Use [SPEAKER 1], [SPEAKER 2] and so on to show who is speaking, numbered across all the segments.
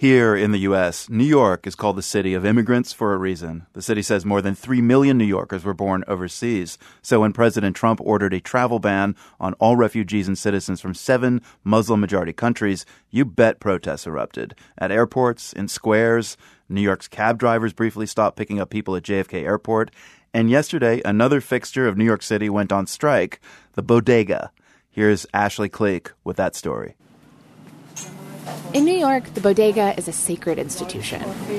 [SPEAKER 1] Here in the U.S., New York is called the city of immigrants for a reason. The city says more than 3 million New Yorkers were born overseas. So when President Trump ordered a travel ban on all refugees and citizens from 7 Muslim-majority countries, you bet protests erupted. At airports, in squares, New York's cab drivers briefly stopped picking up people at JFK Airport. And yesterday, another fixture of New York City went on strike, the bodega. Here's Ashley Cleek with that story.
[SPEAKER 2] In New York, the bodega is a sacred institution.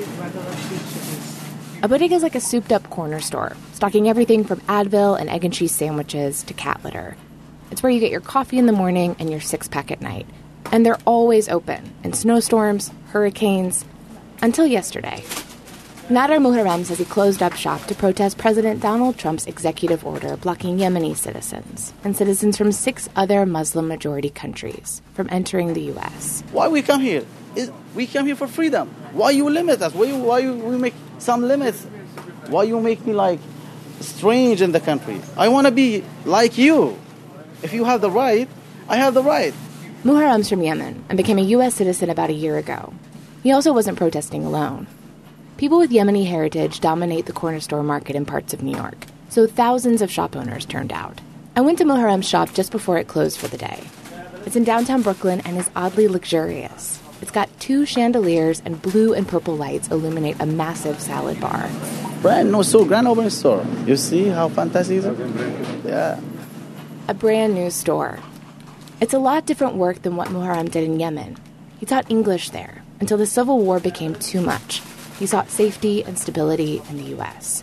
[SPEAKER 2] A bodega is like a souped-up corner store, stocking everything from Advil and egg and cheese sandwiches to cat litter. It's where you get your coffee in the morning and your six-pack at night. And they're always open, in snowstorms, hurricanes, until yesterday. Nader Muharrem says he closed up shop to protest President Donald Trump's executive order blocking Yemeni citizens and citizens from 6 other Muslim-majority countries from entering the U.S.
[SPEAKER 3] Why we come here? We come here for freedom. Why you limit us? Why you make some limits? Why you make me like strange in the country? I want to be like you. If you have the right, I have the right.
[SPEAKER 2] Muharrem's from Yemen and became a U.S. citizen about a year ago. He also wasn't protesting alone. People with Yemeni heritage dominate the corner store market in parts of New York, so thousands of shop owners turned out. I went to Muharrem's shop just before it closed for the day. It's in downtown Brooklyn and is oddly luxurious. It's got 2 chandeliers and blue and purple lights illuminate a massive salad bar.
[SPEAKER 3] Brand new store, grand opening store. You see how fantastic it is? Yeah.
[SPEAKER 2] A brand new store. It's a lot different work than what Muharrem did in Yemen. He taught English there until the Civil War became too much. He sought safety and stability in the U.S.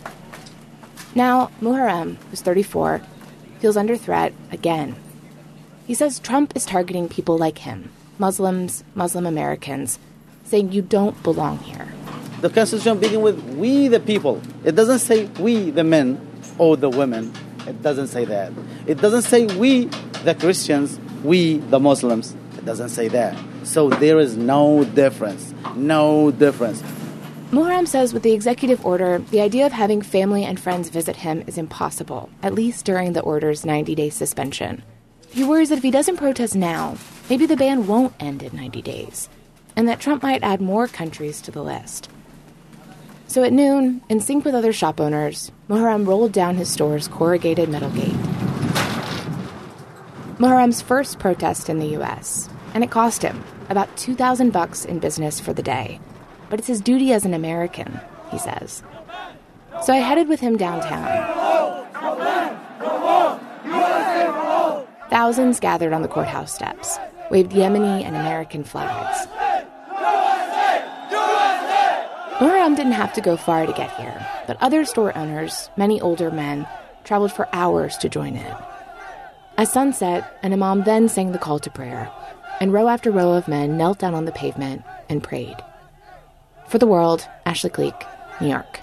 [SPEAKER 2] Now, Muharrem, who's 34, feels under threat again. He says Trump is targeting people like him, Muslims, Muslim Americans, saying you don't belong here.
[SPEAKER 3] The Constitution begins with we the people. It doesn't say we the men or the women. It doesn't say that. It doesn't say we the Christians, we the Muslims. It doesn't say that. So there is no difference. No difference.
[SPEAKER 2] Muharrem says with the executive order, the idea of having family and friends visit him is impossible, at least during the order's 90-day suspension. He worries that if he doesn't protest now, maybe the ban won't end in 90 days, and that Trump might add more countries to the list. So at noon, in sync with other shop owners, Muharrem rolled down his store's corrugated metal gate. Muharrem's first protest in the U.S., and it cost him about $2,000 in business for the day. But it's his duty as an American, he says. So I headed with him downtown. Thousands gathered on the courthouse steps, waved Yemeni and American flags. Muharrem didn't have to go far to get here, but other store owners, many older men, traveled for hours to join in. As sunset, an imam then sang the call to prayer, and row after row of men knelt down on the pavement and prayed. For The World, Ashley Cleek, New York.